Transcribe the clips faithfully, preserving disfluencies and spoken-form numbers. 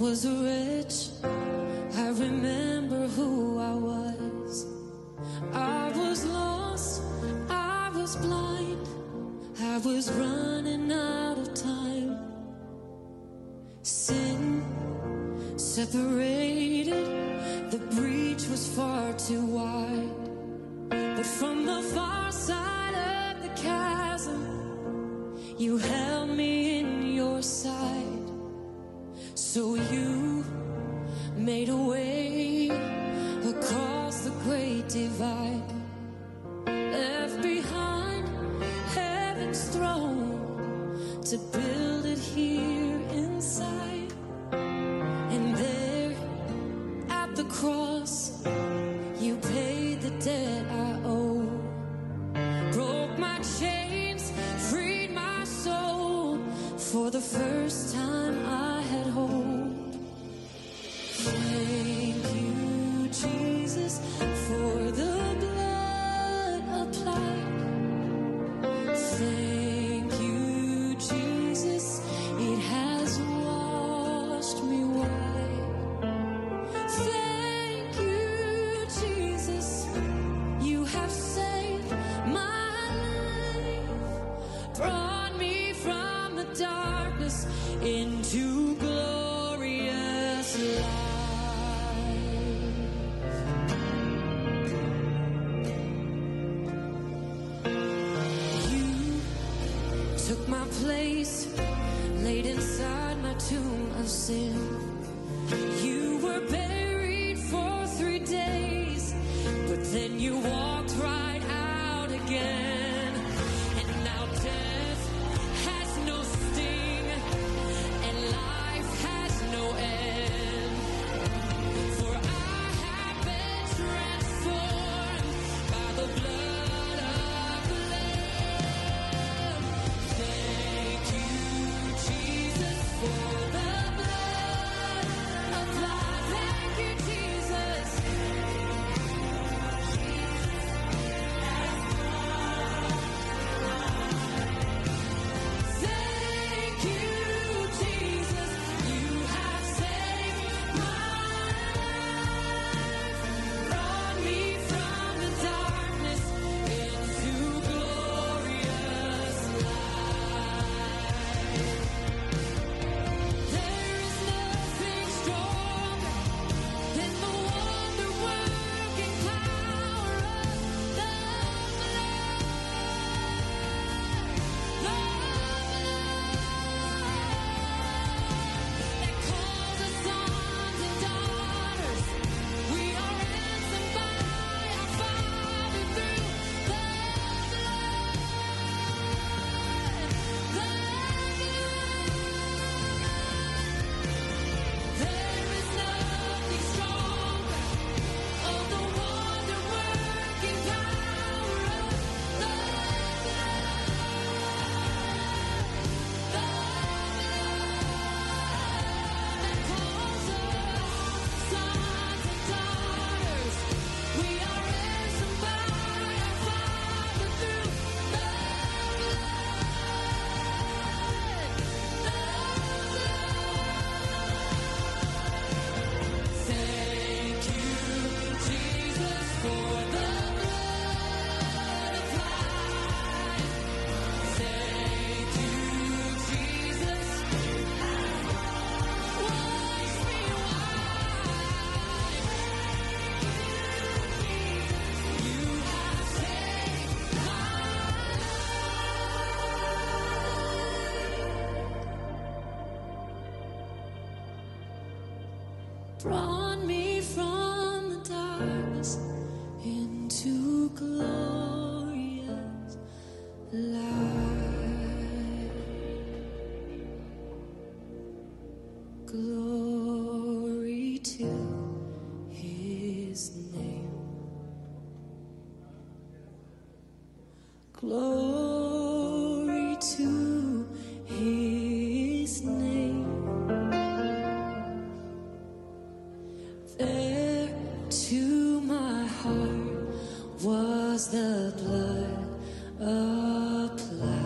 was rich, I remember who I was. I was lost, I was blind, I was running out of time. Sin separated, the breach was far too wide. But from the far side of the chasm, you held me in your side. So you made a way across the great divide, left behind heaven's throne to build it here inside. And there at the cross, you paid the debt I owe, broke my chains, freed my soul. For the first time I had hope. Thank you, Jesus, for the blood applied. Thank you, Jesus, it has washed me white. Thank you, Jesus, you have saved my life, brought me from the darkness into glorious light. Took my place, laid inside my tomb of sin. You were buried for three days, but then you walked right out again. And now death has no sting, and life has no end. For I have been transformed by the blood of the Lamb. Thank you, Jesus, for the blood applied. Thank you, Jesus. Thank you, Jesus, you have saved my life, brought me from the darkness into glorious light. There is nothing stronger than the wonder-working power of the blood, the blood that calls us sons and daughters. We are ransomed by our Father through the blood, the blood. There is nothing stronger of the wonder-working power of the that calls us sons and daughters. We are ransomed by our Father through the blood, the blood. Thank you, Jesus, for the blood applied. Thank you, Jesus, wash me white. You have saved my life, brought me from the darkness into glorious light. Glory to his name. Glory to his name. There to my heart was the blood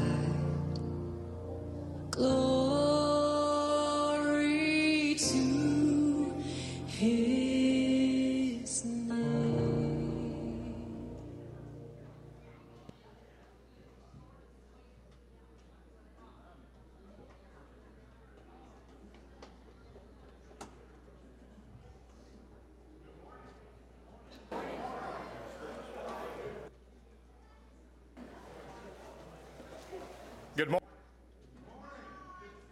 applied. Glory to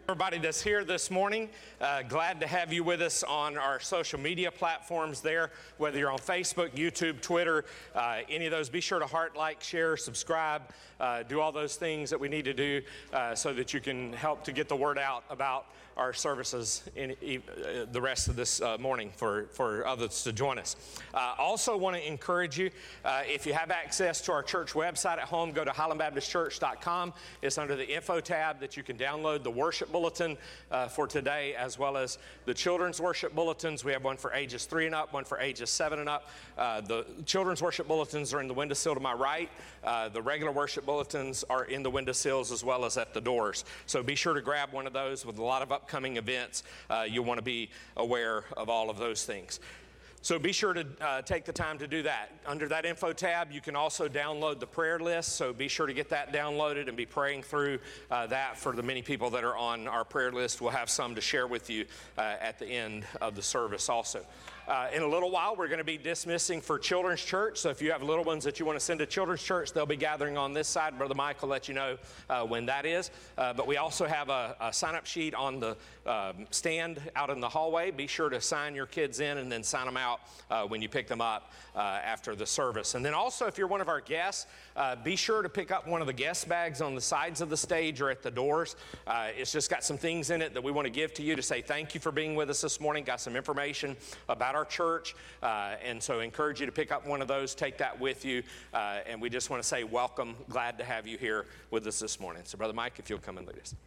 Everybody that's here this morning, uh, glad to have you with us on our social media platforms there, whether you're on Facebook, YouTube, Twitter, uh, any of those. Be sure to heart, like, share, subscribe, uh, do all those things that we need to do uh, so that you can help to get the word out about our services in uh, the rest of this uh, morning for, for others to join us. Uh, also want to encourage you, uh, if you have access to our church website at home, go to highland baptist church dot com. It's under the info tab that you can download the worship bulletin uh, for today, as well as the children's worship bulletins. We have one for ages three and up, one for ages seven and up. Uh, the children's worship bulletins are in the windowsill to my right. Uh, the regular worship bulletins are in the windowsills as well as at the doors. So be sure to grab one of those. With a lot of upcoming events, uh, you'll want to be aware of all of those things. So be sure to uh, take the time to do that. Under that info tab, you can also download the prayer list, so be sure to get that downloaded and be praying through uh, that for the many people that are on our prayer list. We'll have some to share with you uh, at the end of the service also. Uh, in a little while, we're going to be dismissing for Children's Church, so if you have little ones that you want to send to Children's Church, they'll be gathering on this side. Brother Mike will let you know uh, when that is. Uh, but we also have a, a sign-up sheet on the um, stand out in the hallway. Be sure to sign your kids in and then sign them out uh, when you pick them up uh, after the service. And then also, if you're one of our guests, uh, be sure to pick up one of the guest bags on the sides of the stage or at the doors. Uh, it's just got some things in it that we want to give to you to say thank you for being with us this morning. Got some information about our church, uh, and so I encourage you to pick up one of those, take that with you, uh, and we just want to say welcome, glad to have you here with us this morning. So Brother Mike, if you'll come and lead us.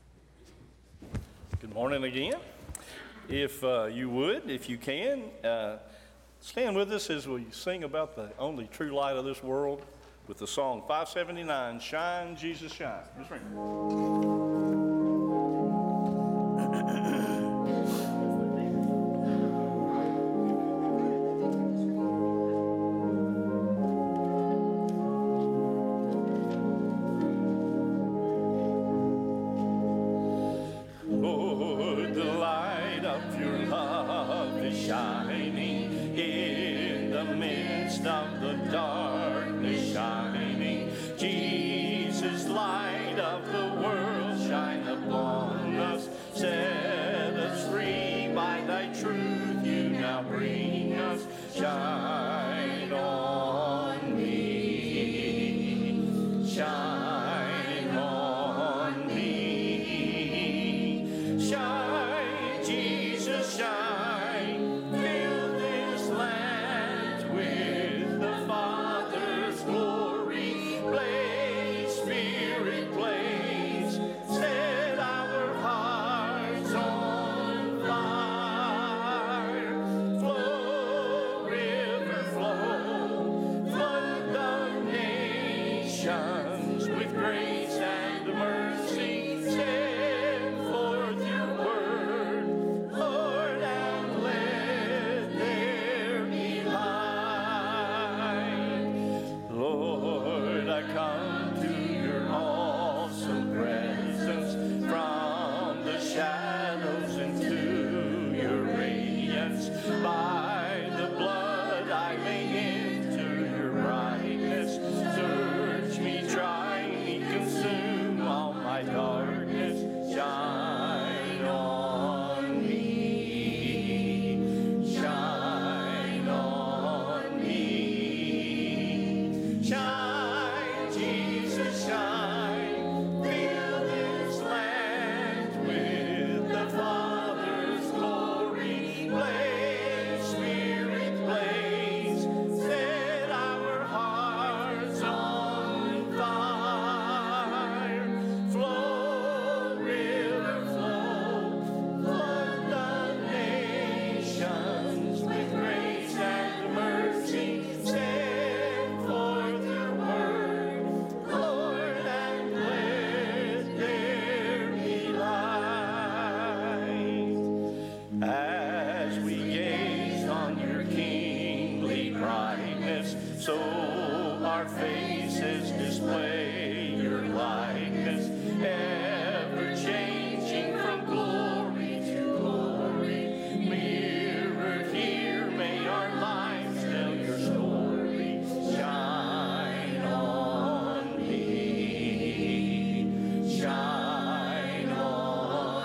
Good morning again. If uh, you would, if you can, uh, stand with us as we sing about the only true light of this world with the song five seventy-nine, Shine, Jesus, Shine. Just ring. Shine on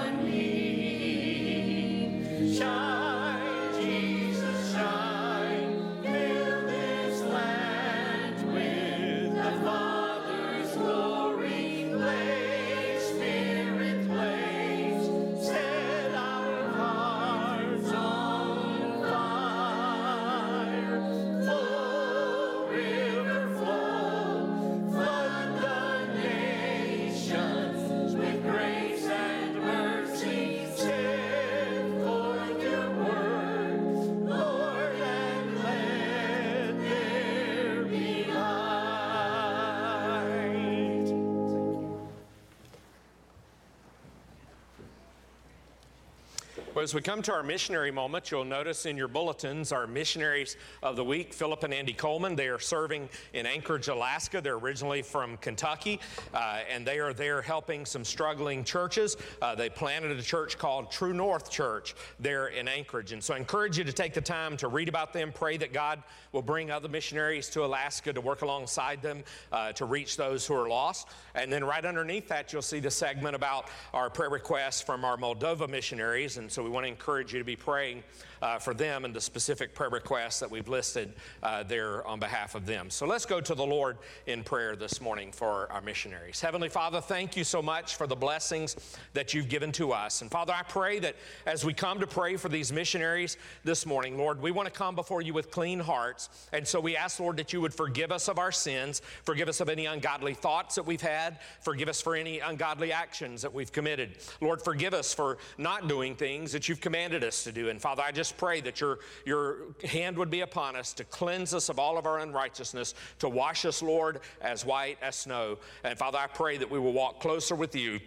Well, as we come to our missionary moment, you'll notice in your bulletins our missionaries of the week, Philip and Andy Coleman. They are serving in Anchorage, Alaska. They're originally from Kentucky, uh, and they are there helping some struggling churches. Uh, they planted a church called True North Church there in Anchorage. And so I encourage you to take the time to read about them, pray that God will bring other missionaries to Alaska to work alongside them uh, to reach those who are lost. And then right underneath that, you'll see the segment about our prayer requests from our Moldova missionaries. And so we want to encourage you to be praying uh, for them and the specific prayer requests that we've listed uh, there on behalf of them. So let's go to the Lord in prayer this morning for our missionaries. Heavenly Father, thank you so much for the blessings that you've given to us. And Father, I pray that as we come to pray for these missionaries this morning, Lord, we want to come before you with clean hearts. And so we ask, Lord, that you would forgive us of our sins, forgive us of any ungodly thoughts that we've had, forgive us for any ungodly actions that we've committed. Lord, forgive us for not doing things that you've commanded us to do. And Father, I just pray that your, your hand would be upon us to cleanse us of all of our unrighteousness, to wash us, Lord, as white as snow. And Father, I pray that we will walk closer with you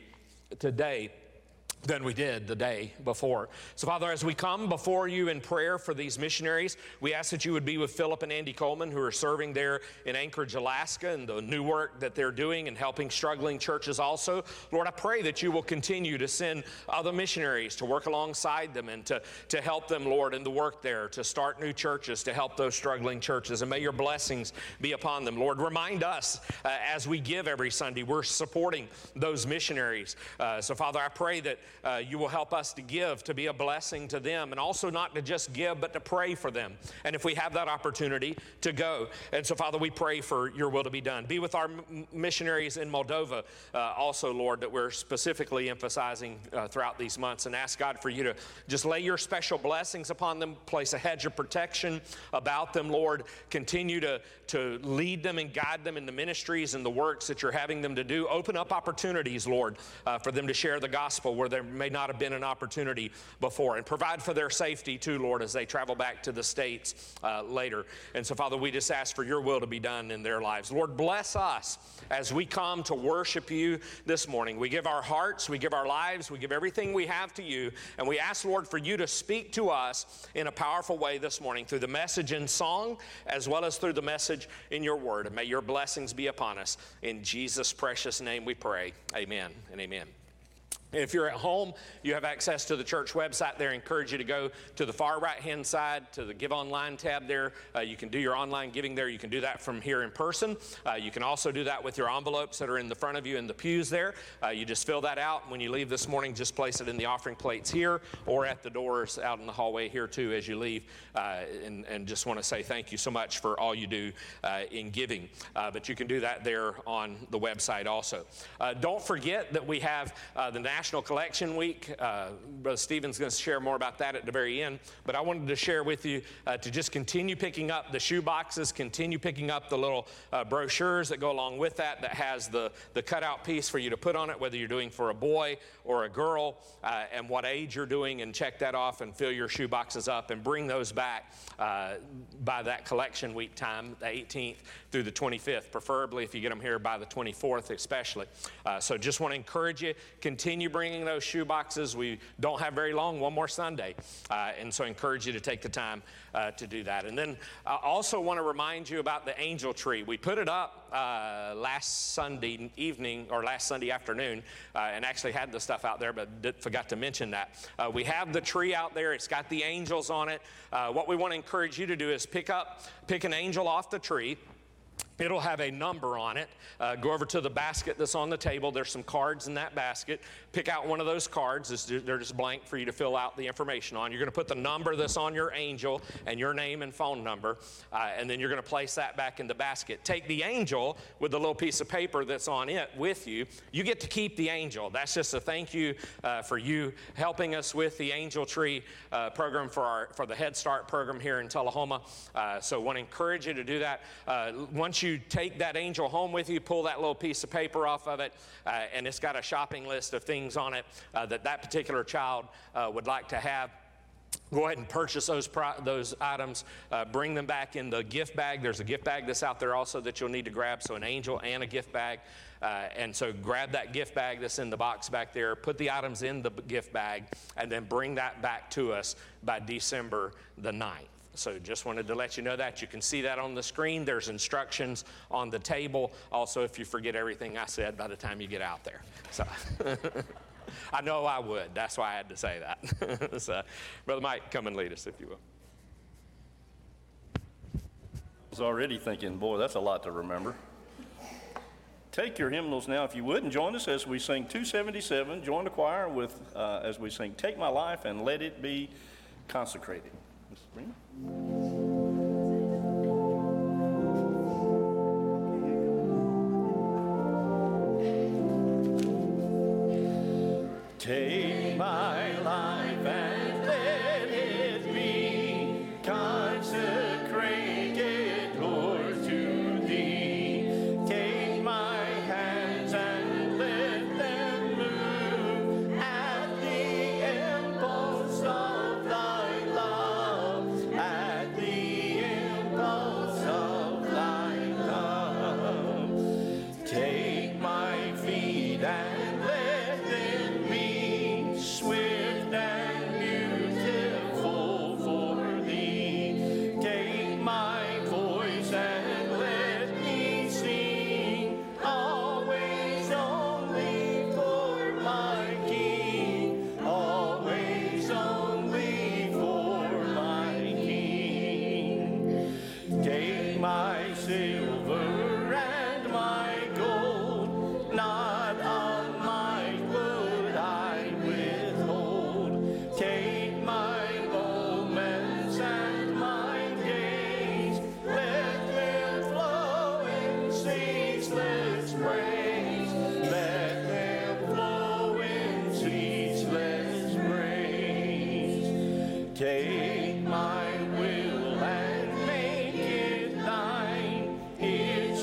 today than we did the day before. So Father, as we come before you in prayer for these missionaries, we ask that you would be with Philip and Andy Coleman, who are serving there in Anchorage, Alaska, and the new work that they're doing and helping struggling churches also. Lord, I pray that you will continue to send other missionaries to work alongside them and to, to help them, Lord, in the work there, to start new churches, to help those struggling churches. And may your blessings be upon them. Lord, remind us uh, as we give every Sunday, we're supporting those missionaries. Uh, so Father, I pray that Uh, you will help us to give, to be a blessing to them, and also not to just give, but to pray for them. And if we have that opportunity, to go. And so, Father, we pray for your will to be done. Be with our m- missionaries in Moldova uh, also, Lord, that we're specifically emphasizing uh, throughout these months. And ask God for you to just lay your special blessings upon them, place a hedge of protection about them, Lord. Continue to, to lead them and guide them in the ministries and the works that you're having them to do. Open up opportunities, Lord, uh, for them to share the gospel where there may not have been an opportunity before, and provide for their safety too, Lord, as they travel back to the States uh, later. And so, Father, we just ask for your will to be done in their lives. Lord, bless us as we come to worship you this morning. We give our hearts, we give our lives, we give everything we have to you, and we ask, Lord, for you to speak to us in a powerful way this morning through the message in song as well as through the message in your word. And may your blessings be upon us. In Jesus' precious name we pray. Amen and amen. If you're at home, you have access to the church website there. I encourage you to go to the far right-hand side to the Give Online tab there. Uh, you can do your online giving there. You can do that from here in person. Uh, you can also do that with your envelopes that are in the front of you in the pews there. Uh, you just fill that out. When you leave this morning, just place it in the offering plates here or at the doors out in the hallway here too as you leave. Uh, and, and just want to say thank you so much for all you do uh, in giving. Uh, but you can do that there on the website also. Uh, don't forget that we have uh, the National National Collection Week. Uh, Brother Stephen's going to share more about that at the very end. But I wanted to share with you uh, to just continue picking up the shoe boxes, continue picking up the little uh, brochures that go along with that, that has the, the cutout piece for you to put on it, whether you're doing for a boy or a girl, uh, and what age you're doing, and check that off and fill your shoe boxes up and bring those back uh, by that collection week time, the eighteenth through the twenty-fifth, preferably if you get them here by the twenty-fourth especially. Uh, so just want to encourage you, continue bringing those shoe boxes. We don't have very long, one more Sunday. Uh, and so I encourage you to take the time uh, to do that. And then I also want to remind you about the angel tree. We put it up uh, last Sunday evening or last Sunday afternoon uh, and actually had the stuff out there, but did, forgot to mention that. Uh, we have the tree out there. It's got the angels on it. Uh, what we want to encourage you to do is pick up, pick an angel off the tree. It'll have a number on it. Uh, go over to the basket that's on the table. There's some cards in that basket. Pick out one of those cards. It's, they're just blank for you to fill out the information on. You're going to put the number that's on your angel and your name and phone number, uh, and then you're going to place that back in the basket. Take the angel with the little piece of paper that's on it with you. You get to keep the angel. That's just a thank you uh, for you helping us with the Angel Tree uh, program for our for the Head Start program here in Tullahoma. Uh, so I want to encourage you to do that. Uh, once you You take that angel home with you, pull that little piece of paper off of it, uh, and it's got a shopping list of things on it uh, that that particular child uh, would like to have. Go ahead and purchase those pro- those items. Uh, bring them back in the gift bag. There's a gift bag that's out there also that you'll need to grab, so an angel and a gift bag. Uh, and so grab that gift bag that's in the box back there, put the items in the gift bag, and then bring that back to us by December the ninth. So just wanted to let you know that. You can see that on the screen. There's instructions on the table. Also, if you forget everything I said by the time you get out there. So I know I would. That's why I had to say that. So, Brother Mike, come and lead us, if you will. I was already thinking, boy, that's a lot to remember. Take your hymnals now, if you would, and join us as we sing two seventy-seven. Join the choir with uh, as we sing "Take My Life and Let It Be Consecrated." Mister Freeman. Take my life and let it be consecrated, Lord, to Thee. Take my hands and let them move at the impulse of Thy love, at the impulse of Thy love. Take my feet and let them be swift and beautiful for Thee. Take my voice and let me sing, always only for my King, always only for my King. Take my silver and my gold, not of mine would I withhold. Take my moments and my days, let them flow in ceaseless praise. Let them flow in ceaseless praise. Take my will and make it Thine, its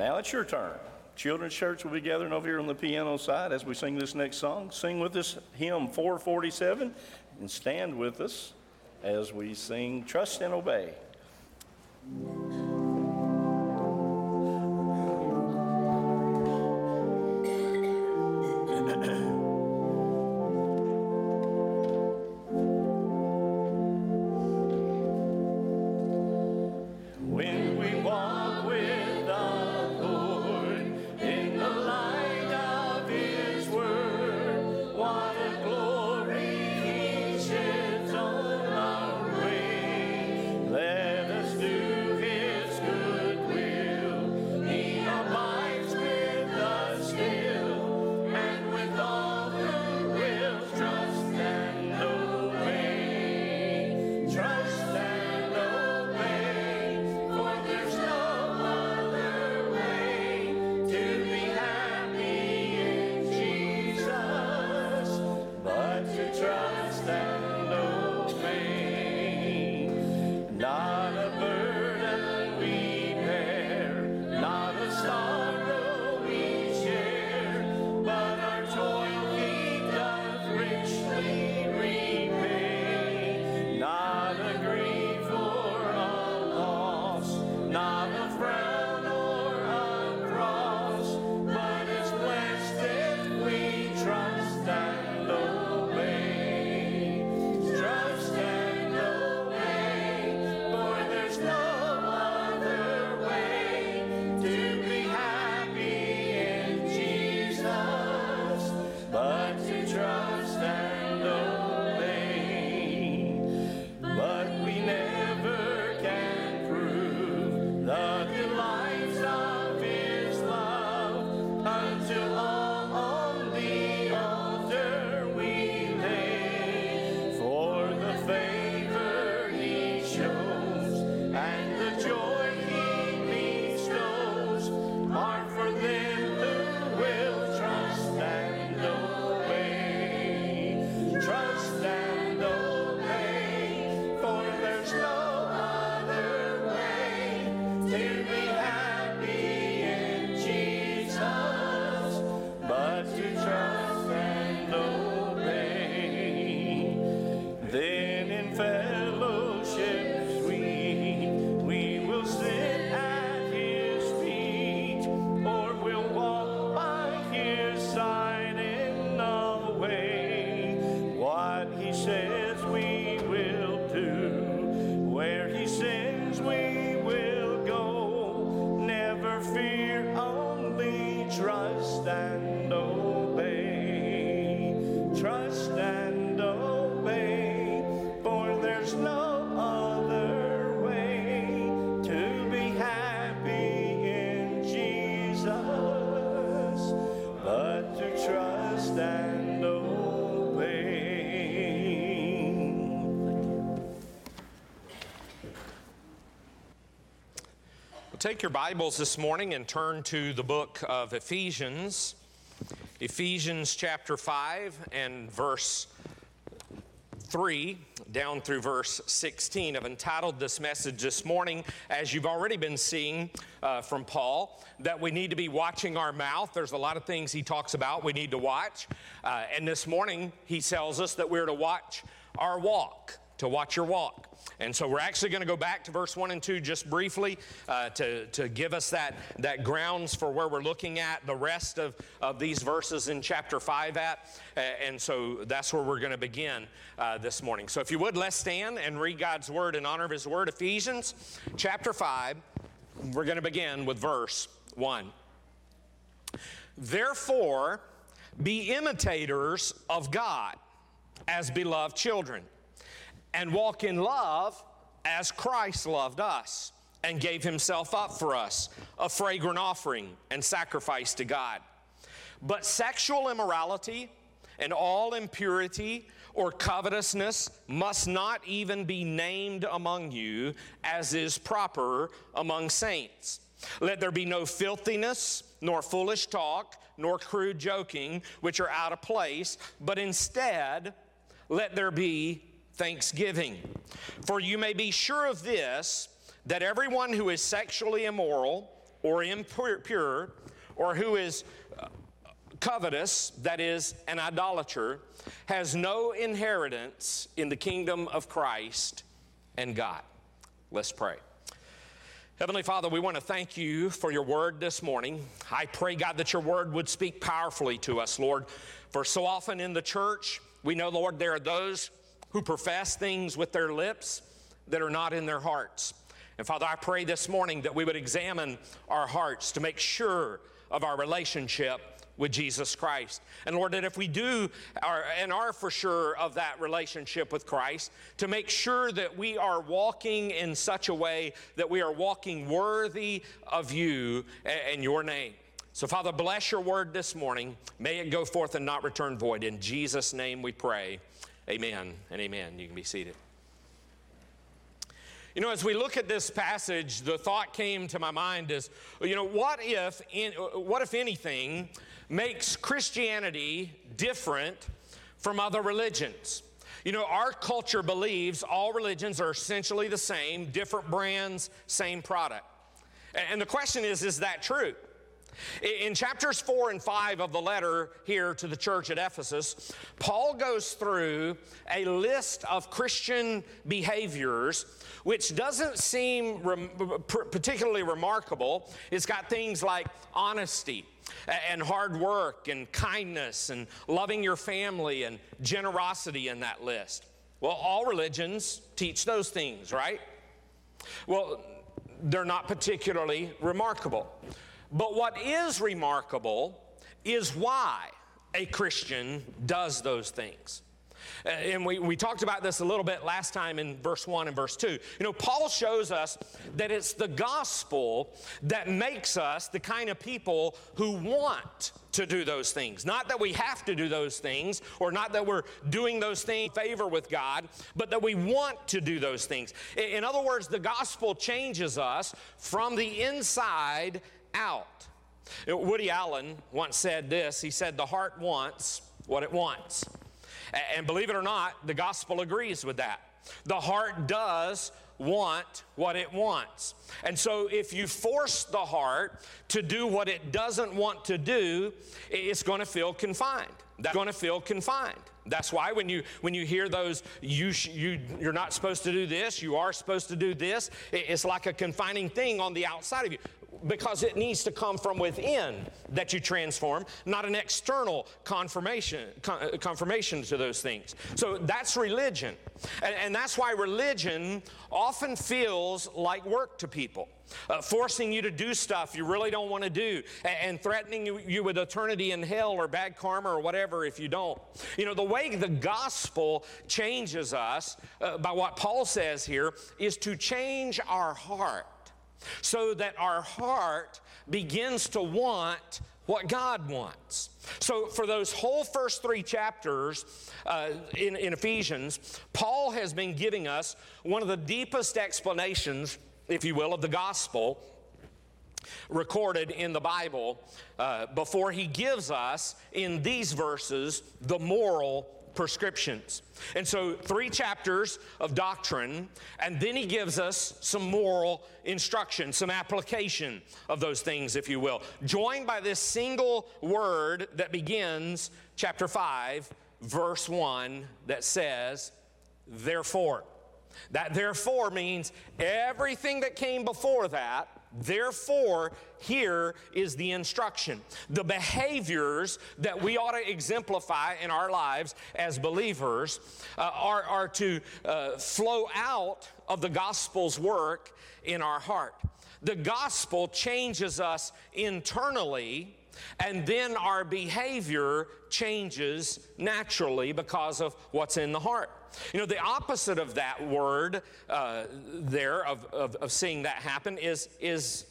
Now it's your turn. Children's Church will be gathering over here on the piano side as we sing this next song. Sing with us hymn four forty-seven and stand with us as we sing Trust and Obey. Take your Bibles this morning and turn to the book of Ephesians. Ephesians chapter five and verse three down through verse sixteen. I've entitled this message this morning, as you've already been seeing uh, from Paul, that we need to be watching our mouth. There's a lot of things he talks about we need to watch. Uh, and this morning he tells us that we're to watch our walk, to watch your walk. And so we're actually going to go back to verse one and two just briefly uh, to, to give us that, that grounds for where we're looking at the rest of, of these verses in chapter five at. Uh, and so that's where we're going to begin uh, this morning. So if you would, let's stand and read God's word in honor of his word. Ephesians chapter five, we're going to begin with verse one. Therefore, be imitators of God as beloved children, and walk in love as Christ loved us and gave himself up for us, a fragrant offering and sacrifice to God. But sexual immorality and all impurity or covetousness must not even be named among you, as is proper among saints. Let there be no filthiness, nor foolish talk, nor crude joking, which are out of place, but instead let there be thanksgiving. For you may be sure of this, that everyone who is sexually immoral or impure, or who is covetous, that is, an idolater, has no inheritance in the kingdom of Christ and God. Let's pray. Heavenly Father, we want to thank you for your word this morning. I pray, God, that your word would speak powerfully to us, Lord. For so often in the church, we know, Lord, there are those who profess things with their lips that are not in their hearts. And Father, I pray this morning that we would examine our hearts to make sure of our relationship with Jesus Christ. And Lord, that if we do are, and are for sure of that relationship with Christ, to make sure that we are walking in such a way that we are walking worthy of you and your name. So Father, bless your word this morning. May it go forth and not return void. In Jesus' name we pray. Amen and amen. You can be seated. You know, as we look at this passage, the thought came to my mind is, you know, what if, in, what if anything makes Christianity different from other religions? You know, our culture believes all religions are essentially the same, different brands, same product. And the question is, is that true? In chapters four and five of the letter here to the church at Ephesus, Paul goes through a list of Christian behaviors which doesn't seem rem- particularly remarkable. It's got things like honesty and hard work and kindness and loving your family and generosity in that list. Well, all religions teach those things, right? Well, they're not particularly remarkable. But what is remarkable is why a Christian does those things. And we, we talked about this a little bit last time in verse one and verse two. You know, Paul shows us that it's the gospel that makes us the kind of people who want to do those things. Not that we have to do those things, or not that we're doing those things in favor with God, but that we want to do those things. In other words, the gospel changes us from the inside out. Woody Allen once said this. He said, "The heart wants what it wants." And believe it or not, the gospel agrees with that. The heart does want what it wants. And so if you force the heart to do what it doesn't want to do, it's going to feel confined. That's going to feel confined. That's why when you when you hear those, you, sh- you, you're not supposed to do this, you are supposed to do this, it's like a confining thing on the outside of you. Because it needs to come from within that you transform, not an external confirmation con- confirmation to those things. So that's religion. And, and that's why religion often feels like work to people. Uh, forcing you to do stuff you really don't want to do, and, and threatening you, you with eternity in hell or bad karma or whatever if you don't. You know, the way the gospel changes us, uh, by what Paul says here, is to change our heart, so that our heart begins to want what God wants. So for those whole first three chapters uh, in, in Ephesians, Paul has been giving us one of the deepest explanations, if you will, of the gospel recorded in the Bible uh, before he gives us in these verses the moral prescriptions. And so three chapters of doctrine, and then he gives us some moral instruction, some application of those things, if you will, joined by this single word that begins chapter five, verse one, that says, therefore. That therefore means everything that came before that. Therefore, here is the instruction. The behaviors that we ought to exemplify in our lives as believers uh, are, are to uh, flow out of the gospel's work in our heart. The gospel changes us internally, and then our behavior changes naturally because of what's in the heart. You know, the opposite of that word uh, there, of, of, of seeing that happen, is, is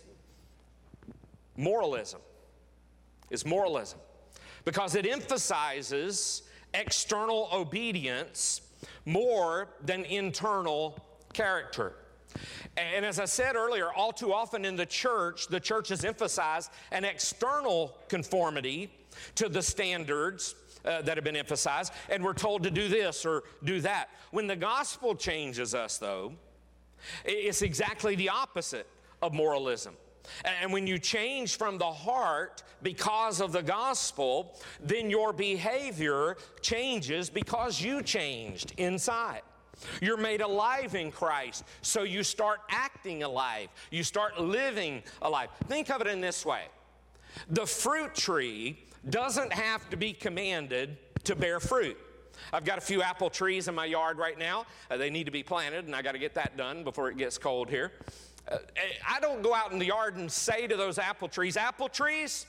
moralism. Is moralism. Because it emphasizes external obedience more than internal character. And as I said earlier, all too often in the church, the church has emphasized an external conformity to the standards Uh, that have been emphasized, and we're told to do this or do that. When the gospel changes us, though, it's exactly the opposite of moralism. And when you change from the heart because of the gospel, then your behavior changes because you changed inside. You're made alive in Christ, so you start acting alive. You start living alive. Think of it in this way. The fruit tree doesn't have to be commanded to bear fruit. I've got a few apple trees in my yard right now. Uh, they need to be planted, and I got to get that done before it gets cold here. Uh, I don't go out in the yard and say to those apple trees, apple trees,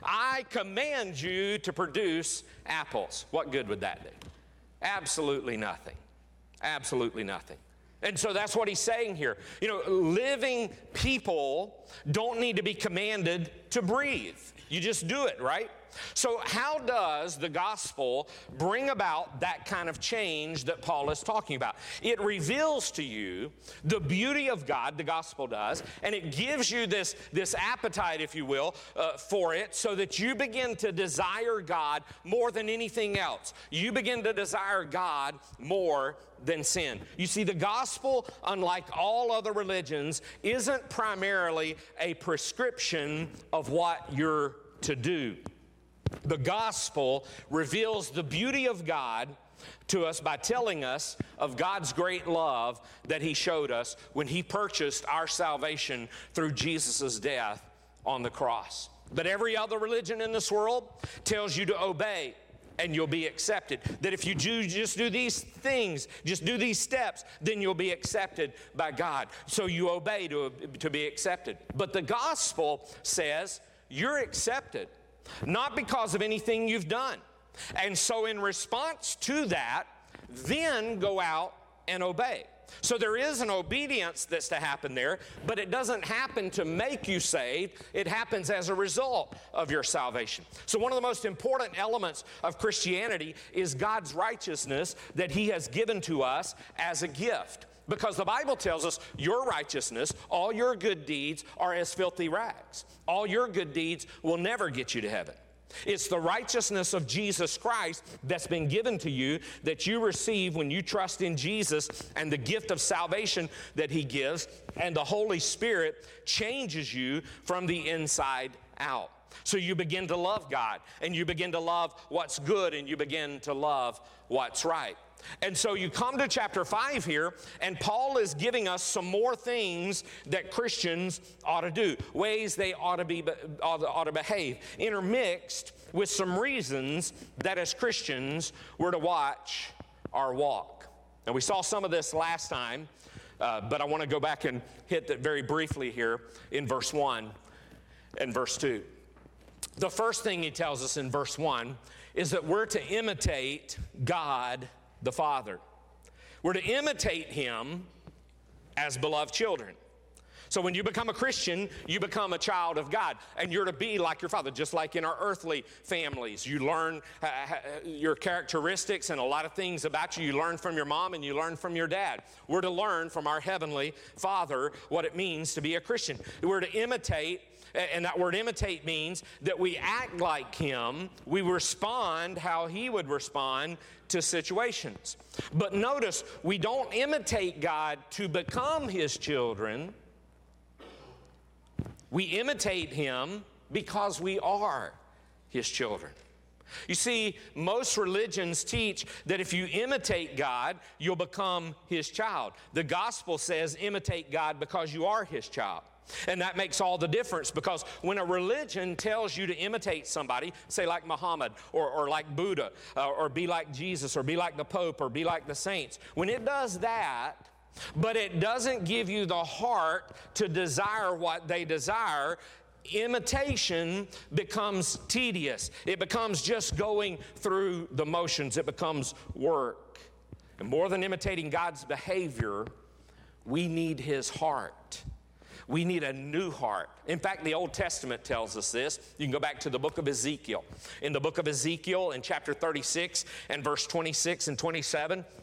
I command you to produce apples. What good would that do? Absolutely nothing. Absolutely nothing. And so that's what he's saying here. You know, living people don't need to be commanded to breathe. You just do it, right? So how does the gospel bring about that kind of change that Paul is talking about? It reveals to you the beauty of God, the gospel does, and it gives you this, this appetite, if you will, uh, for it, so that you begin to desire God more than anything else. You begin to desire God more than sin. You see, the gospel, unlike all other religions, isn't primarily a prescription of what you're to do. The gospel reveals the beauty of God to us by telling us of God's great love that He showed us when He purchased our salvation through Jesus' death on the cross. But every other religion in this world tells you to obey and you'll be accepted. That if you do, just do these things, just do these steps, then you'll be accepted by God. So you obey to, to be accepted. But the gospel says you're accepted, not because of anything you've done. And so in response to that, then go out and obey. So there is an obedience that's to happen there, but it doesn't happen to make you saved. It happens as a result of your salvation. So one of the most important elements of Christianity is God's righteousness that He has given to us as a gift. Because the Bible tells us your righteousness, all your good deeds are as filthy rags. All your good deeds will never get you to heaven. It's the righteousness of Jesus Christ that's been given to you that you receive when you trust in Jesus and the gift of salvation that He gives, and the Holy Spirit changes you from the inside out. So you begin to love God, and you begin to love what's good, and you begin to love what's right. And so you come to chapter five here, and Paul is giving us some more things that Christians ought to do, ways they ought to be ought to, ought to behave, intermixed with some reasons that as Christians we're to watch our walk. And we saw some of this last time, uh, but I want to go back and hit that very briefly here in verse one and verse two. The first thing he tells us in verse one is that we're to imitate God the Father. We're to imitate Him as beloved children. So when you become a Christian, you become a child of God, and you're to be like your Father, just like in our earthly families. You learn uh, your characteristics and a lot of things about you. You learn from your mom and you learn from your dad. We're to learn from our Heavenly Father what it means to be a Christian. We're to imitate. And that word imitate means that we act like Him, we respond how He would respond to situations. But notice, we don't imitate God to become His children. We imitate Him because we are His children. You see, most religions teach that if you imitate God, you'll become His child. The gospel says imitate God because you are His child. And that makes all the difference, because when a religion tells you to imitate somebody, say like Muhammad or, or like Buddha uh, or be like Jesus or be like the Pope or be like the saints, when it does that, but it doesn't give you the heart to desire what they desire, imitation becomes tedious. It becomes just going through the motions. It becomes work. And more than imitating God's behavior, we need His heart. We need a new heart. In fact, the Old Testament tells us this. You can go back to the book of Ezekiel. In the book of Ezekiel, in chapter thirty-six and verse twenty-six and twenty-seven,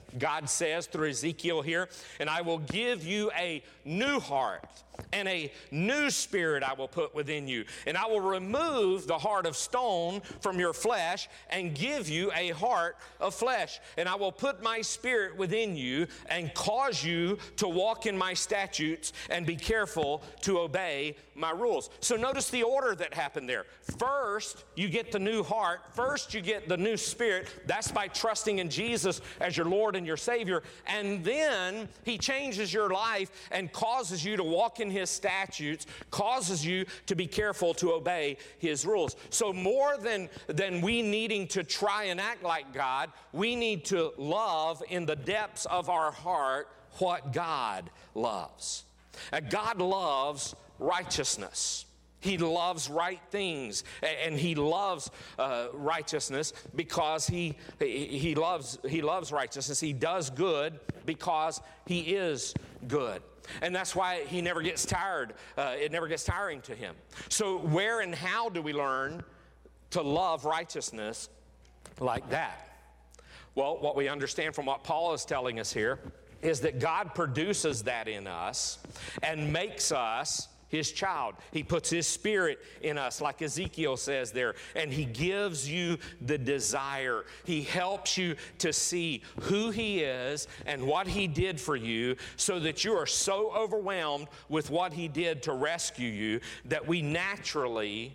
God says through Ezekiel here, and I will give you a new heart, and a new spirit I will put within you. And I will remove the heart of stone from your flesh and give you a heart of flesh. And I will put my spirit within you and cause you to walk in my statutes and be careful to obey my rules. So notice the order that happened there. First, you get the new heart. First, you get the new spirit. That's by trusting in Jesus as your Lord and your Savior. And then He changes your life and causes you to walk in His statutes, causes you to be careful to obey His rules. So more than, than we needing to try and act like God, we need to love in the depths of our heart what God loves. Uh, God loves righteousness. He loves right things, and He loves uh, righteousness because he, he, loves, he loves righteousness. He does good because He is good. And that's why He never gets tired. Uh, it never gets tiring to Him. So where and how do we learn to love righteousness like that? Well, what we understand from what Paul is telling us here is that God produces that in us and makes us His child. He puts His Spirit in us, like Ezekiel says there, and He gives you the desire. He helps you to see who He is and what He did for you, so that you are so overwhelmed with what He did to rescue you that we naturally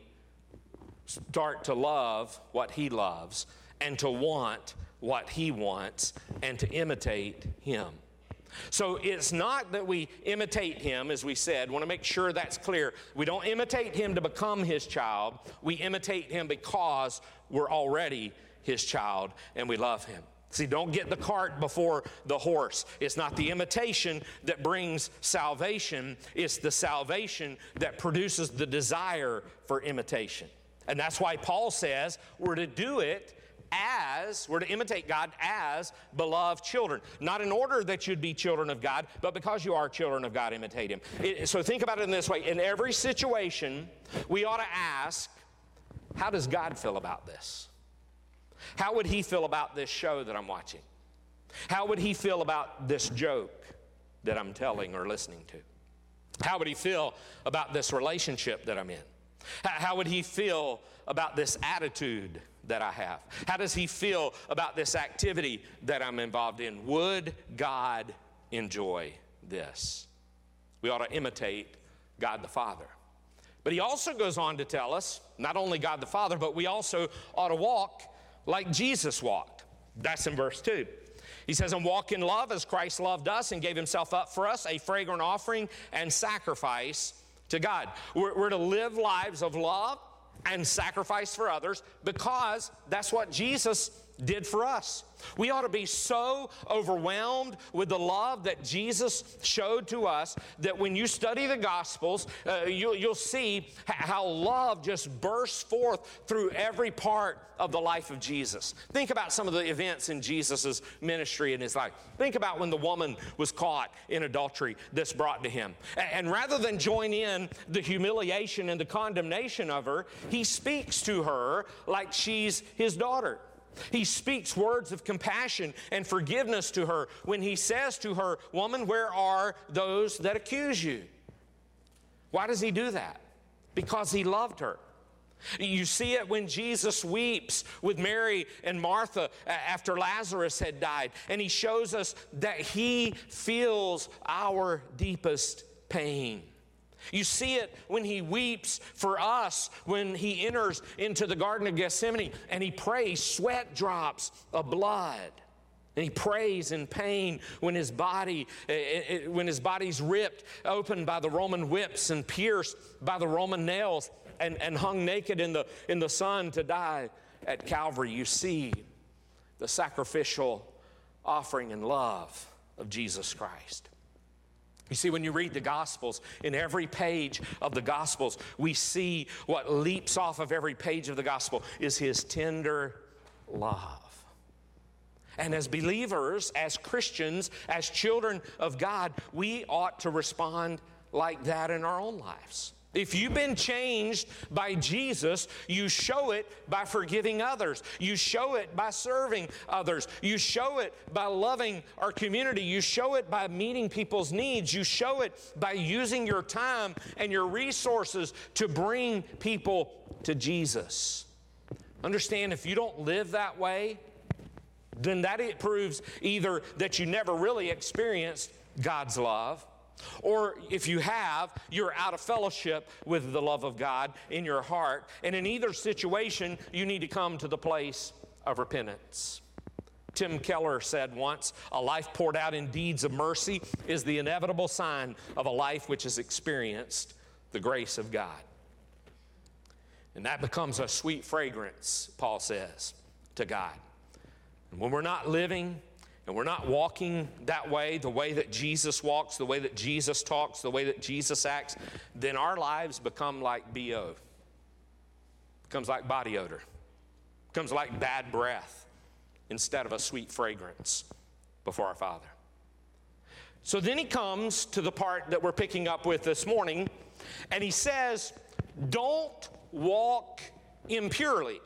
start to love what He loves and to want what He wants and to imitate Him. So it's not that we imitate Him, as we said. I want to make sure that's clear. We don't imitate Him to become His child. We imitate Him because we're already His child and we love Him. See, don't get the cart before the horse. It's not the imitation that brings salvation. It's the salvation that produces the desire for imitation. And that's why Paul says we're to do it as, we're to imitate God as beloved children. Not in order that you'd be children of God, but because you are children of God, imitate Him. It, so think about it in this way. In every situation, we ought to ask, how does God feel about this? How would He feel about this show that I'm watching? How would He feel about this joke that I'm telling or listening to? How would He feel about this relationship that I'm in? How would He feel about this attitude that I have? How does He feel about this activity that I'm involved in? Would God enjoy this? We ought to imitate God the Father. But He also goes on to tell us, not only God the Father, but we also ought to walk like Jesus walked. That's in verse two. He says, and walk in love as Christ loved us and gave Himself up for us, a fragrant offering and sacrifice to God. We're, we're to live lives of love and sacrifice for others because that's what Jesus did for us. We ought to be so overwhelmed with the love that Jesus showed to us that when you study the Gospels, uh, you, you'll see how love just bursts forth through every part of the life of Jesus. Think about some of the events in Jesus' ministry and His life. Think about when the woman was caught in adultery that's brought to Him. And rather than join in the humiliation and the condemnation of her, He speaks to her like she's His daughter. He speaks words of compassion and forgiveness to her when He says to her, woman, where are those that accuse you? Why does He do that? Because He loved her. You see it when Jesus weeps with Mary and Martha after Lazarus had died, and He shows us that He feels our deepest pain. You see it when He weeps for us when He enters into the Garden of Gethsemane and He prays sweat drops of blood. And He prays in pain when His body, when His body's ripped open by the Roman whips and pierced by the Roman nails and, and hung naked in the, in the sun to die at Calvary. You see the sacrificial offering and love of Jesus Christ. You see, when you read the Gospels, in every page of the Gospels, we see what leaps off of every page of the Gospel is His tender love. And as believers, as Christians, as children of God, we ought to respond like that in our own lives. If you've been changed by Jesus, you show it by forgiving others. You show it by serving others. You show it by loving our community. You show it by meeting people's needs. You show it by using your time and your resources to bring people to Jesus. Understand, if you don't live that way, then that it proves either that you never really experienced God's love, or if you have, you're out of fellowship with the love of God in your heart. And in either situation, you need to come to the place of repentance. Tim Keller said once, "A life poured out in deeds of mercy is the inevitable sign of a life which has experienced the grace of God." And that becomes a sweet fragrance, Paul says, to God. And when we're not living and we're not walking that way, the way that Jesus walks, the way that Jesus talks, the way that Jesus acts, then our lives become like B O. Becomes like body odor. Becomes like bad breath instead of a sweet fragrance before our Father. So then he comes to the part that we're picking up with this morning, and he says, don't walk impurely.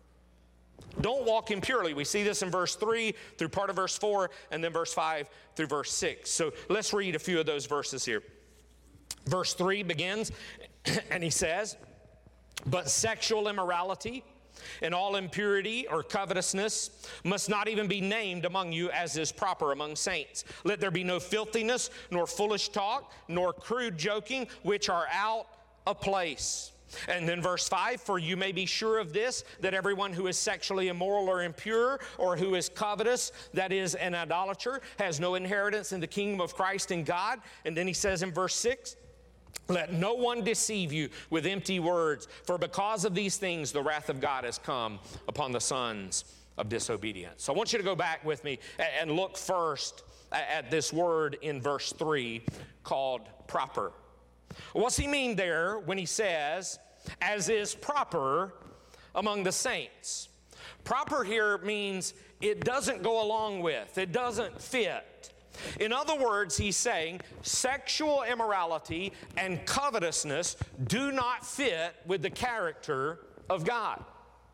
Don't walk impurely. We see this in verse three through part of verse four, and then verse five through verse six. So let's read a few of those verses here. Verse three begins, and he says, "But sexual immorality and all impurity or covetousness must not even be named among you, as is proper among saints. Let there be no filthiness, nor foolish talk, nor crude joking, which are out of place." And then verse five, "For you may be sure of this, that everyone who is sexually immoral or impure, or who is covetous, that is an idolater, has no inheritance in the kingdom of Christ and God." And then he says in verse six, "Let no one deceive you with empty words, for because of these things the wrath of God has come upon the sons of disobedience." So I want you to go back with me and look first at this word in verse three called proper. What's he mean there when he says, "as is proper among the saints"? Proper here means it doesn't go along with, it doesn't fit. In other words, he's saying sexual immorality and covetousness do not fit with the character of God.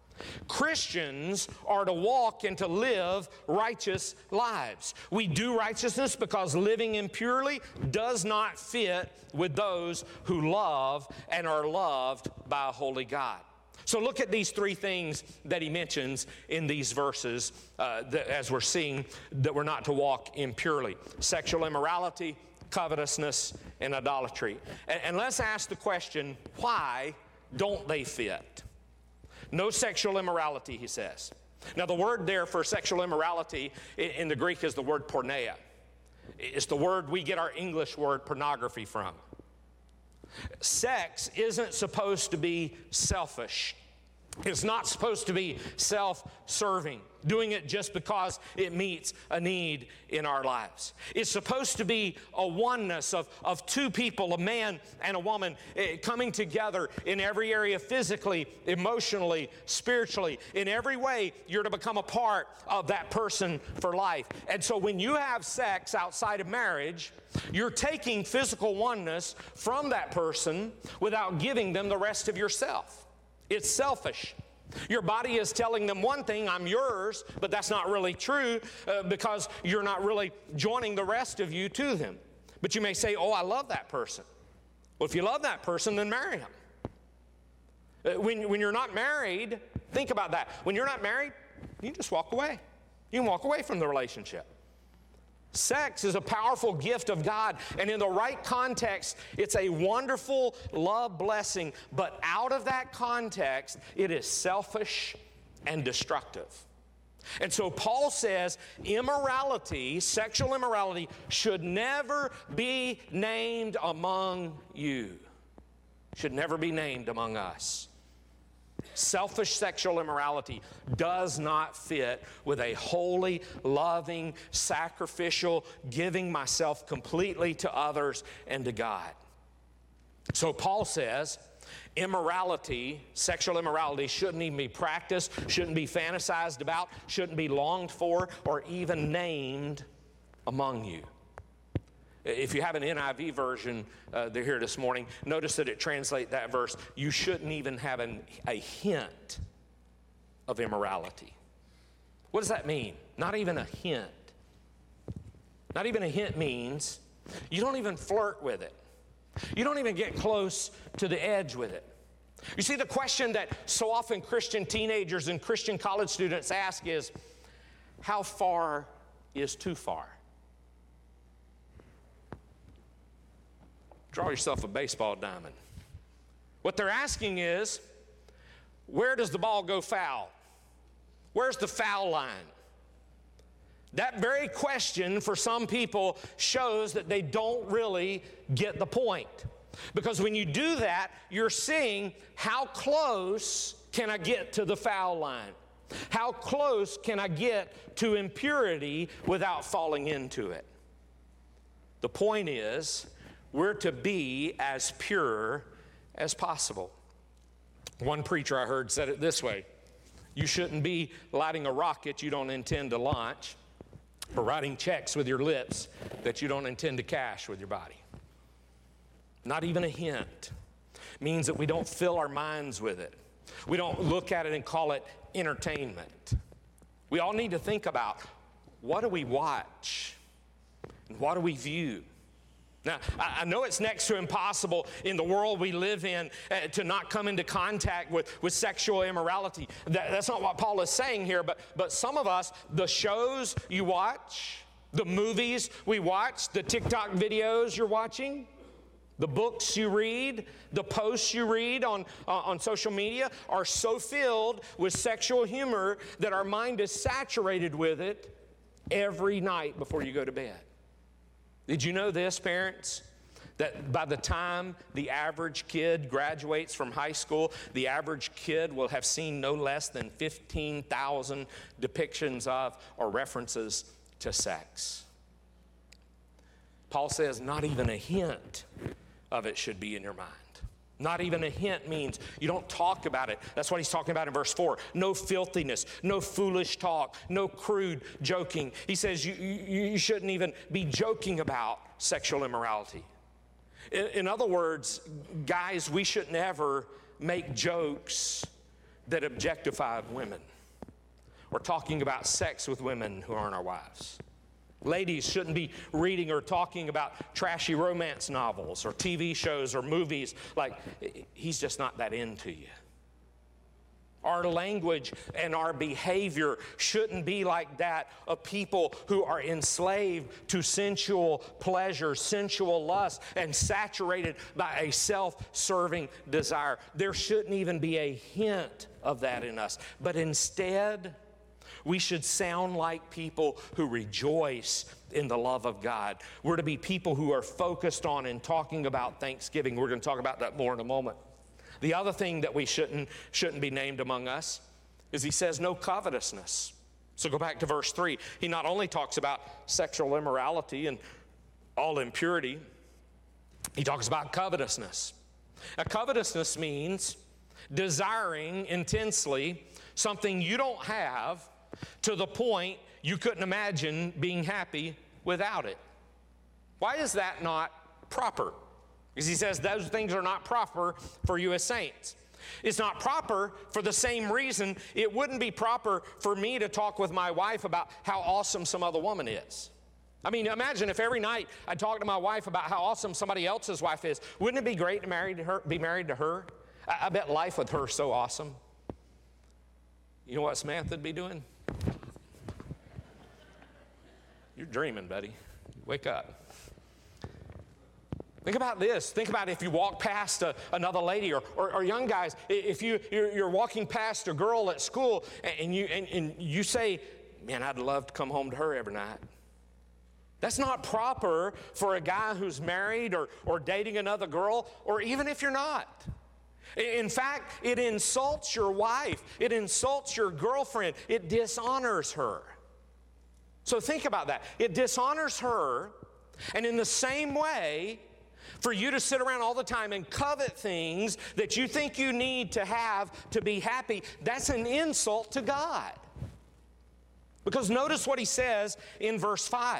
Christians are to walk and to live righteous lives. We do righteousness because living impurely does not fit with those who love and are loved by a holy God. So look at these three things that he mentions in these verses uh, that, as we're seeing that we're not to walk impurely. Sexual immorality, covetousness, and idolatry. And, and let's ask the question, why don't they fit? No sexual immorality, he says. Now, the word there for sexual immorality in the Greek is the word porneia. It's the word we get our English word pornography from. Sex isn't supposed to be selfish. It's not supposed to be self-serving, doing it just because it meets a need in our lives. It's supposed to be a oneness of, of two people, a man and a woman, eh, coming together in every area, physically, emotionally, spiritually. In every way, you're to become a part of that person for life. And so when you have sex outside of marriage, you're taking physical oneness from that person without giving them the rest of yourself. It's selfish. Your body is telling them one thing, I'm yours, but that's not really true uh, because you're not really joining the rest of you to them. But you may say, oh, I love that person. Well, if you love that person, then marry him. Uh, when, when you're not married, think about that. When you're not married, you can just walk away. You can walk away from the relationship. Sex is a powerful gift of God, and in the right context, it's a wonderful love blessing, but out of that context, it is selfish and destructive. And so Paul says immorality, sexual immorality, should never be named among you. Should never be named among us. Selfish sexual immorality does not fit with a holy, loving, sacrificial, giving myself completely to others and to God. So Paul says immorality, sexual immorality, shouldn't even be practiced, shouldn't be fantasized about, shouldn't be longed for, or even named among you. If you have an N I V version, uh, they're here this morning, notice that it translates that verse, you shouldn't even have an, a hint of immorality. What does that mean? Not even a hint. Not even a hint means you don't even flirt with it. You don't even get close to the edge with it. You see, the question that so often Christian teenagers and Christian college students ask is, how far is too far? Draw yourself a baseball diamond. What they're asking is, where does the ball go foul? Where's the foul line? That very question for some people shows that they don't really get the point. Because when you do that, you're seeing how close can I get to the foul line? How close can I get to impurity without falling into it? The point is, we're to be as pure as possible. One preacher I heard said it this way: you shouldn't be lighting a rocket you don't intend to launch, or writing checks with your lips that you don't intend to cash with your body. Not even a hint means that we don't fill our minds with it. We don't look at it and call it entertainment. We all need to think about, what do we watch? And what do we view? Now, I know it's next to impossible in the world we live in uh, to not come into contact with, with sexual immorality. That, that's not what Paul is saying here, but, but some of us, the shows you watch, the movies we watch, the TikTok videos you're watching, the books you read, the posts you read on, uh, on social media are so filled with sexual humor that our mind is saturated with it every night before you go to bed. Did you know this, parents? That by the time the average kid graduates from high school, the average kid will have seen no less than fifteen thousand depictions of or references to sex. Paul says not even a hint of it should be in your mind. Not even a hint means you don't talk about it. That's what he's talking about in verse four. No filthiness, no foolish talk, no crude joking. He says you, you, you shouldn't even be joking about sexual immorality. In, in other words, guys, we should never make jokes that objectify women or talking about sex with women who aren't our wives. Ladies shouldn't be reading or talking about trashy romance novels or T V shows or movies like he's just not that into you. Our language and our behavior shouldn't be like that of people who are enslaved to sensual pleasure, sensual lust, and saturated by a self-serving desire. There shouldn't even be a hint of that in us. But instead, we should sound like people who rejoice in the love of God. We're to be people who are focused on and talking about Thanksgiving. We're going to talk about that more in a moment. The other thing that we shouldn't, shouldn't be named among us is he says no covetousness. So go back to verse three. He not only talks about sexual immorality and all impurity, he talks about covetousness. Now, covetousness means desiring intensely something you don't have to the point you couldn't imagine being happy without it. Why is that not proper? Because he says those things are not proper for you as saints. It's not proper for the same reason it wouldn't be proper for me to talk with my wife about how awesome some other woman is. I mean, imagine if every night I talk to my wife about how awesome somebody else's wife is. Wouldn't it be great to marry to her, be married to her? I, I bet life with her is so awesome. You know what Samantha would be doing? You're dreaming, buddy. Wake up. Think about this. Think about if you walk past a, another lady, or, or, or young guys, if you, you're, you're walking past a girl at school and you, and, and you say, man, I'd love to come home to her every night. That's not proper for a guy who's married or, or dating another girl, or even if you're not. In fact, it insults your wife. It insults your girlfriend. It dishonors her. So think about that. It dishonors her, and in the same way, for you to sit around all the time and covet things that you think you need to have to be happy, that's an insult to God. Because notice what he says in verse five.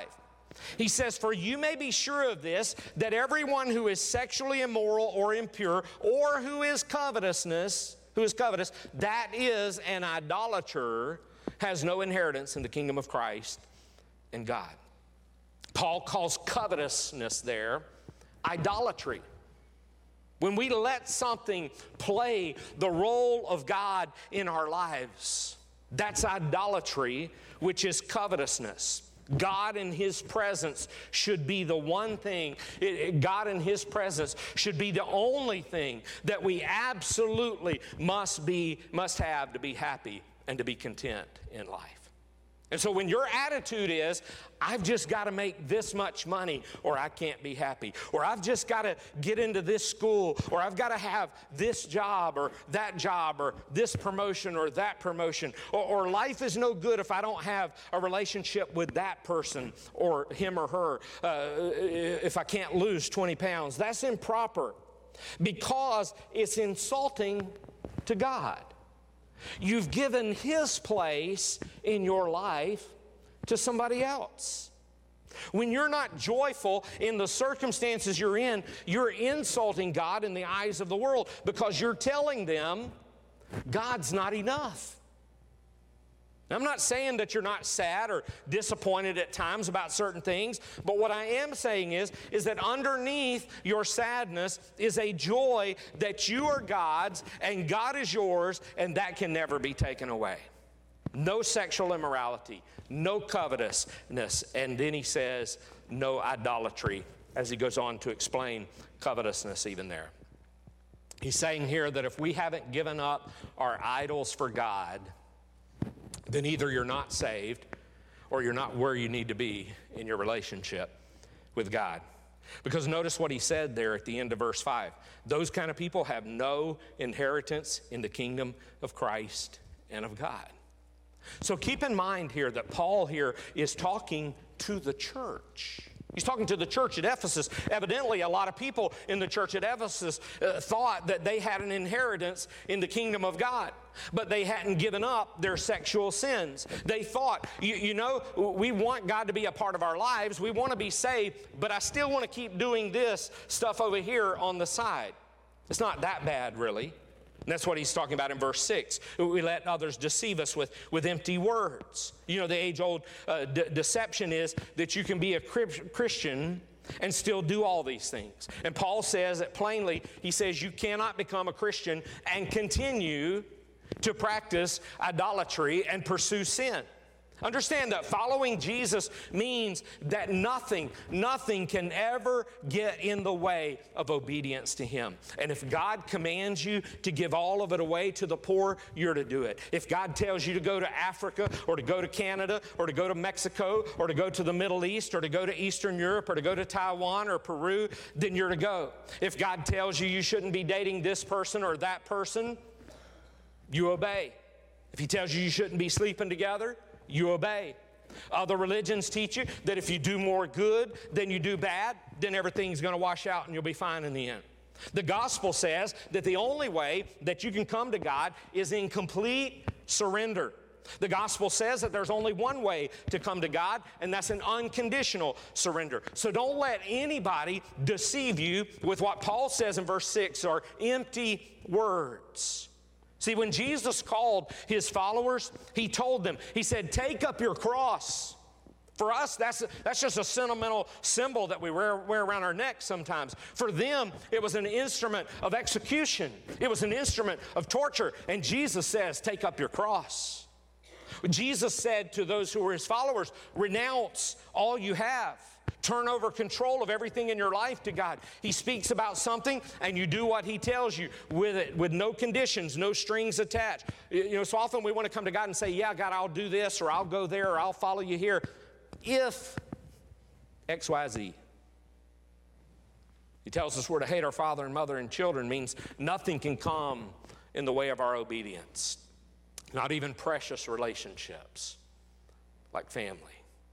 He says, for you may be sure of this, that everyone who is sexually immoral or impure, or who is covetousness, who is covetous, that is an idolater, has no inheritance in the kingdom of Christ and God. Paul calls covetousness there idolatry. When we let something play the role of God in our lives, that's idolatry, which is covetousness. God in His presence should be the one thing, it, it, God in His presence should be the only thing that we absolutely must be, must have to be happy and to be content in life. And so when your attitude is, I've just got to make this much money or I can't be happy, or I've just got to get into this school, or I've got to have this job or that job or this promotion or that promotion, or, or life is no good if I don't have a relationship with that person or him or her, uh, if I can't lose twenty pounds. That's improper because it's insulting to God. You've given His place in your life to somebody else. When you're not joyful in the circumstances you're in, you're insulting God in the eyes of the world because you're telling them God's not enough. Now, I'm not saying that you're not sad or disappointed at times about certain things, but what I am saying is, is that underneath your sadness is a joy that you are God's and God is yours, and that can never be taken away. No sexual immorality, no covetousness, and then he says no idolatry as he goes on to explain covetousness even there. He's saying here that if we haven't given up our idols for God, then either you're not saved or you're not where you need to be in your relationship with God. Because notice what he said there at the end of verse five. Those kind of people have no inheritance in the kingdom of Christ and of God. So keep in mind here that Paul here is talking to the church. He's talking to the church at Ephesus. Evidently, a lot of people in the church at Ephesus uh, thought that they had an inheritance in the kingdom of God, but they hadn't given up their sexual sins. They thought, you, you know, we want God to be a part of our lives. We want to be saved, but I still want to keep doing this stuff over here on the side. It's not that bad, really. And that's what he's talking about in verse six. We let others deceive us with, with empty words. You know, the age-old uh, de- deception is that you can be a Christian and still do all these things. And Paul says it plainly. He says you cannot become a Christian and continue to practice idolatry and pursue sin. Understand that following Jesus means that nothing, nothing can ever get in the way of obedience to Him. And if God commands you to give all of it away to the poor, you're to do it. If God tells you to go to Africa or to go to Canada or to go to Mexico or to go to the Middle East or to go to Eastern Europe or to go to Taiwan or Peru, then you're to go. If God tells you you shouldn't be dating this person or that person, you obey. If He tells you you shouldn't be sleeping together, you obey. Other religions teach you that if you do more good than you do bad, then everything's going to wash out and you'll be fine in the end. The gospel says that the only way that you can come to God is in complete surrender. The gospel says that there's only one way to come to God, and that's an unconditional surrender. So don't let anybody deceive you with what Paul says in verse six are empty words. See, when Jesus called His followers, He told them, He said, take up your cross. For us, that's, that's just a sentimental symbol that we wear, wear around our neck sometimes. For them, it was an instrument of execution. It was an instrument of torture. And Jesus says, take up your cross. Jesus said to those who were His followers, renounce all you have. Turn over control of everything in your life to God. He speaks about something and you do what He tells you with it, with no conditions, no strings attached. You know, so often we want to come to God and say, yeah, God, I'll do this, or I'll go there, or I'll follow you here, if X Y Z. He tells us we're to hate our father and mother and children, means nothing can come in the way of our obedience. Not even precious relationships like family.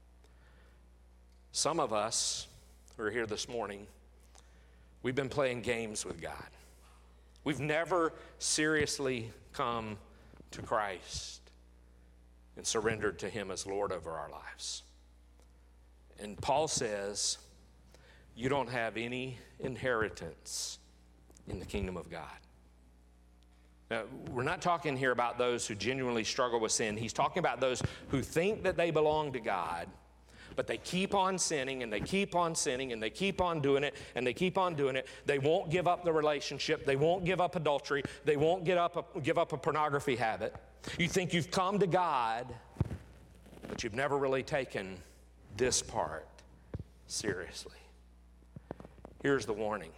Some of us who are here this morning, we've been playing games with God. We've never seriously come to Christ and surrendered to Him as Lord over our lives. And Paul says, you don't have any inheritance in the kingdom of God. Now, we're not talking here about those who genuinely struggle with sin. He's talking about those who think that they belong to God, but they keep on sinning and they keep on sinning and they keep on doing it and they keep on doing it. They won't give up the relationship. They won't give up adultery. They won't give up a, give up a pornography habit. You think you've come to God, but you've never really taken this part seriously. Here's the warning.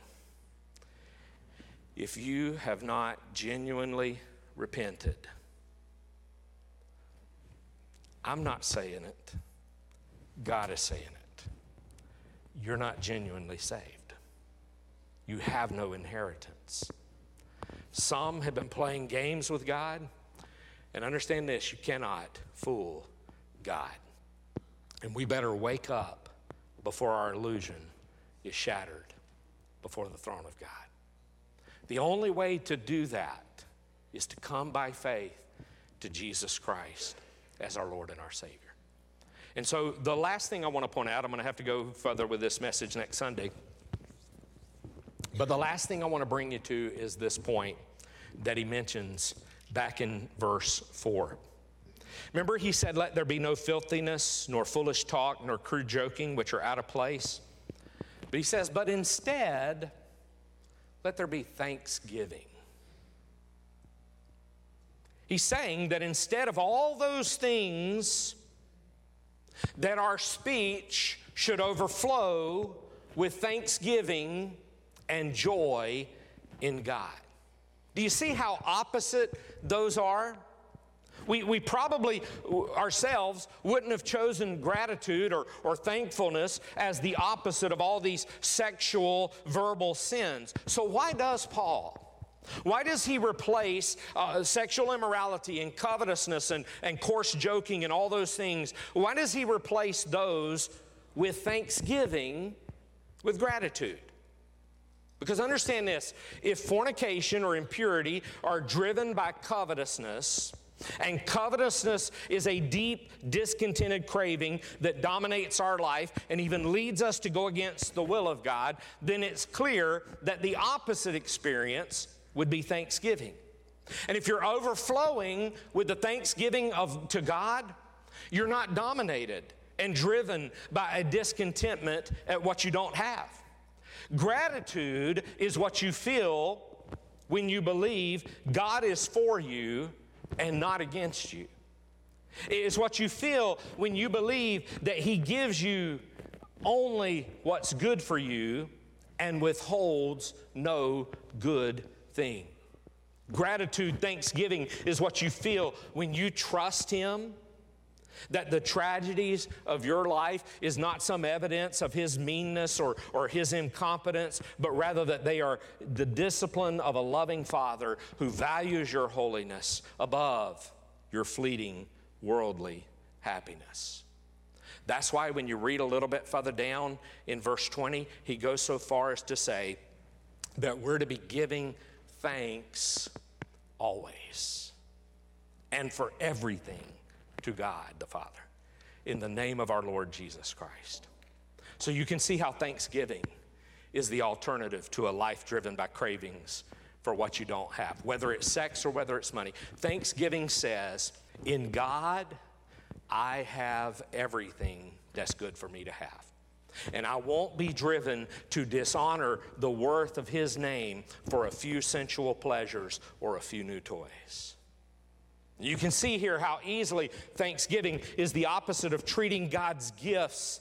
If you have not genuinely repented, I'm not saying it. God is saying it. You're not genuinely saved. You have no inheritance. Some have been playing games with God, and understand this, you cannot fool God. And we better wake up before our illusion is shattered before the throne of God. The only way to do that is to come by faith to Jesus Christ as our Lord and our Savior. And so the last thing I want to point out, I'm going to have to go further with this message next Sunday, but the last thing I want to bring you to is this point that he mentions back in verse four. Remember, he said, let there be no filthiness, nor foolish talk, nor crude joking, which are out of place. But he says, but instead, let there be thanksgiving. He's saying that instead of all those things, that our speech should overflow with thanksgiving and joy in God. Do you see how opposite those are? We, we probably ourselves wouldn't have chosen gratitude or, or thankfulness as the opposite of all these sexual verbal sins. So why does Paul? Why does he replace uh, sexual immorality and covetousness and, and coarse joking and all those things? Why does he replace those with thanksgiving, with gratitude? Because understand this, if fornication or impurity are driven by covetousness, and covetousness is a deep, discontented craving that dominates our life and even leads us to go against the will of God, then it's clear that the opposite experience would be thanksgiving. And if you're overflowing with the thanksgiving of to God, you're not dominated and driven by a discontentment at what you don't have. Gratitude is what you feel when you believe God is for you and not against you. It's what you feel when you believe that He gives you only what's good for you and withholds no good thing. Gratitude, thanksgiving is what you feel when you trust Him, that the tragedies of your life is not some evidence of His meanness or, or His incompetence, but rather that they are the discipline of a loving Father who values your holiness above your fleeting worldly happiness. That's why when you read a little bit further down in verse twenty, he goes so far as to say that we're to be giving thanks always and for everything to God the Father in the name of our Lord Jesus Christ. So you can see how thanksgiving is the alternative to a life driven by cravings for what you don't have, whether it's sex or whether it's money. Thanksgiving says, in God, I have everything that's good for me to have. And I won't be driven to dishonor the worth of His name for a few sensual pleasures or a few new toys. You can see here how easily thanksgiving is the opposite of treating God's gifts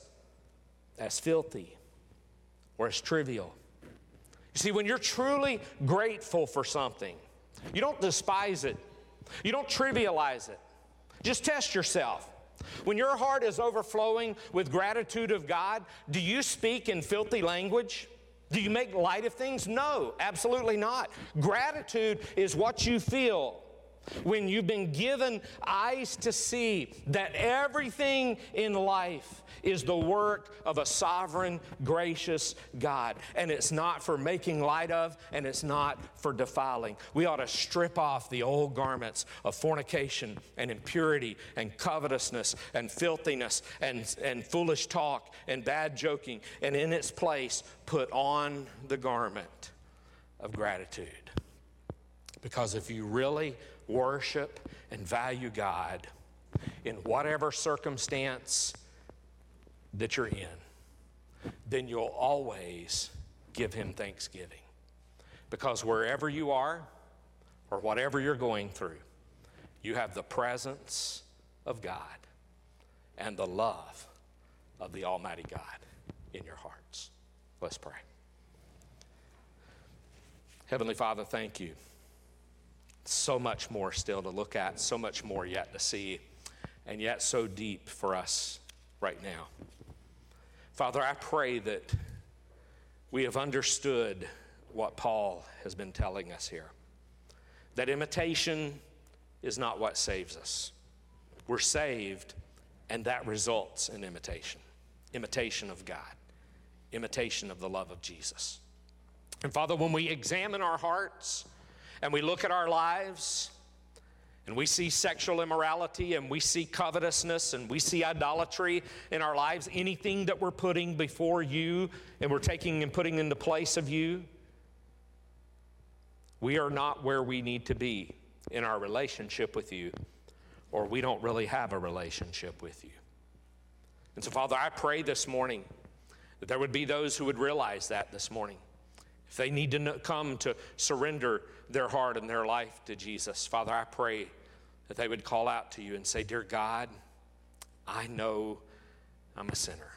as filthy or as trivial. You see, when you're truly grateful for something, you don't despise it. You don't trivialize it. Just test yourself. When your heart is overflowing with gratitude of God, do you speak in filthy language? Do you make light of things? No, absolutely not. Gratitude is what you feel when you've been given eyes to see that everything in life is the work of a sovereign, gracious God, and it's not for making light of, and it's not for defiling. We ought to strip off the old garments of fornication and impurity and covetousness and filthiness and, and foolish talk and bad joking, and in its place put on the garment of gratitude. Because if you really worship and value God in whatever circumstance that you're in, then you'll always give Him thanksgiving. Because wherever you are or whatever you're going through, you have the presence of God and the love of the Almighty God in your hearts. Let's pray. Heavenly Father, thank you. So much more still to look at, so much more yet to see, and yet so deep for us right now. Father, I pray that we have understood what Paul has been telling us here, that imitation is not what saves us. We're saved, and that results in imitation, imitation of God, imitation of the love of Jesus. And Father, when we examine our hearts and we look at our lives and we see sexual immorality and we see covetousness and we see idolatry in our lives, anything that we're putting before you and we're taking and putting in the place of you, we are not where we need to be in our relationship with you, or we don't really have a relationship with you. And so, Father, I pray this morning that there would be those who would realize that this morning. If they need to come to surrender their heart and their life to Jesus, Father, I pray that they would call out to you and say, "Dear God, I know I'm a sinner,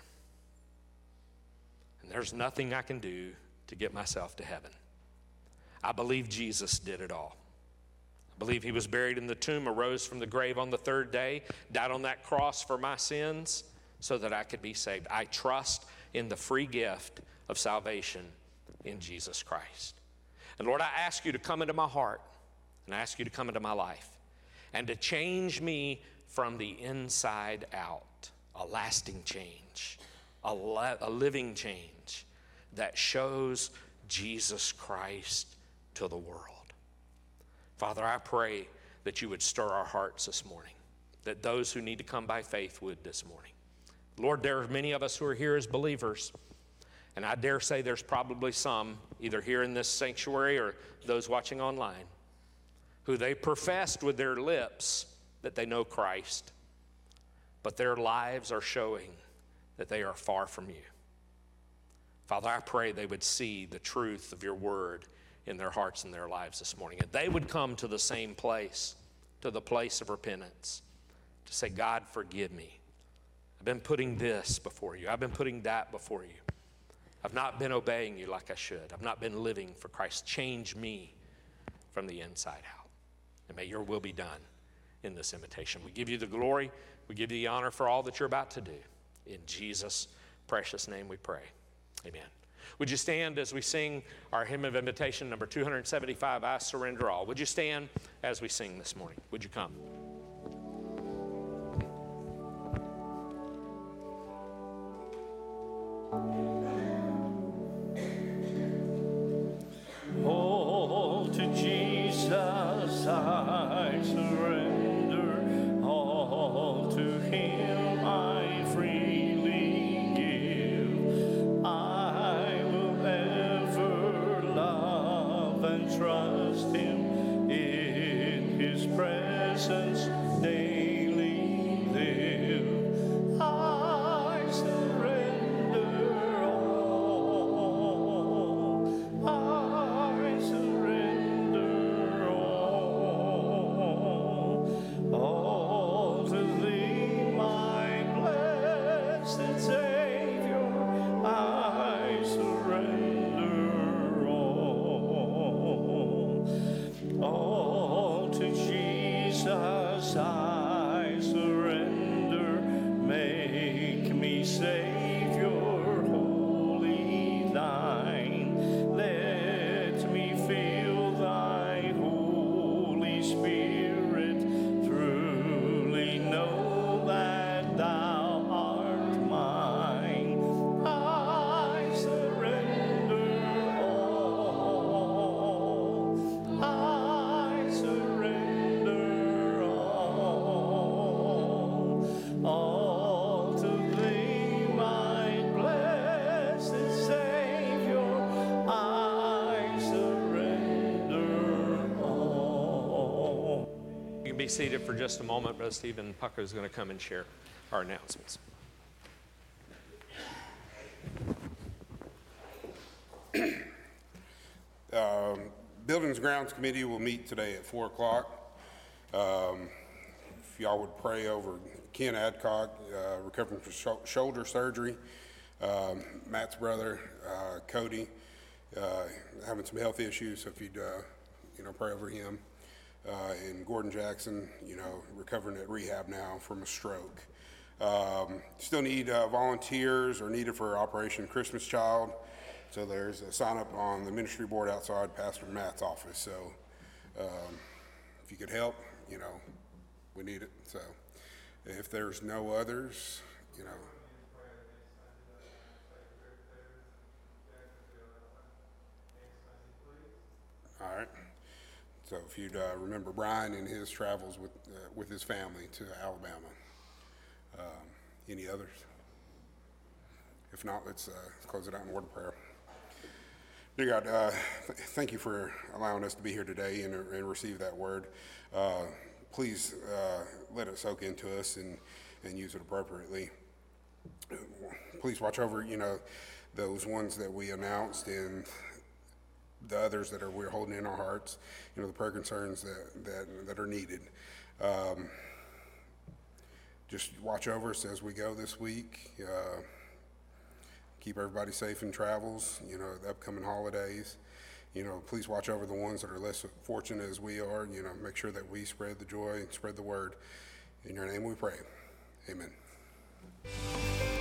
and there's nothing I can do to get myself to heaven. I believe Jesus did it all. I believe He was buried in the tomb, arose from the grave on the third day, died on that cross for my sins so that I could be saved. I trust in the free gift of salvation in Jesus Christ. And Lord, I ask you to come into my heart, and I ask you to come into my life and to change me from the inside out, a lasting change, a, le- a living change that shows Jesus Christ to the world. Father, I pray that you would stir our hearts this morning, that those who need to come by faith would this morning. Lord, there are many of us who are here as believers, and I dare say there's probably some, either here in this sanctuary or those watching online, who they professed with their lips that they know Christ, but their lives are showing that they are far from you. Father, I pray they would see the truth of your word in their hearts and their lives this morning, and they would come to the same place, to the place of repentance, to say, God, forgive me. I've been putting this before you. I've been putting that before you. I've not been obeying you like I should. I've not been living for Christ. Change me from the inside out. And may your will be done in this invitation. We give you the glory. We give you the honor for all that you're about to do. In Jesus' precious name we pray. Amen. Would you stand as we sing our hymn of invitation, number two seventy-five, I Surrender All. Would you stand as we sing this morning? Would you come? All to Jesus I surrender, all to Him I freely give. I will ever love and trust Him, in His presence daily live. I surrender all. be seated for just a moment. Brother Stephen Pucko is going to come and share our announcements. Um, Buildings and Grounds Committee will meet today at four o'clock. Um, if y'all would pray over Ken Adcock, uh, recovering from sh- shoulder surgery, um, Matt's brother, uh, Cody, uh, having some health issues, so if you'd, uh, you know, pray over him. Uh, and Gordon Jackson, you know, recovering at rehab now from a stroke. Um, still need uh, volunteers or needed for Operation Christmas Child. So there's a sign up on the ministry board outside Pastor Matt's office. So um, if you could help, you know, we need it. So if there's no others, you know. All right. So if you'd uh, remember Brian and his travels with uh, with his family to Alabama. Um, any others? If not, let's uh, close it out in a word of prayer. Dear God, uh, th- thank you for allowing us to be here today and, and receive that word. Uh, please uh, let it soak into us and, and use it appropriately. Please watch over, you know, those ones that we announced and the others that are we're holding in our hearts, you know, the prayer concerns that that, that are needed. Um, just watch over us as we go this week. Uh, keep everybody safe in travels, you know, the upcoming holidays. You know, please watch over the ones that are less fortunate as we are. You know, make sure that we spread the joy and spread the word. In your name we pray. Amen.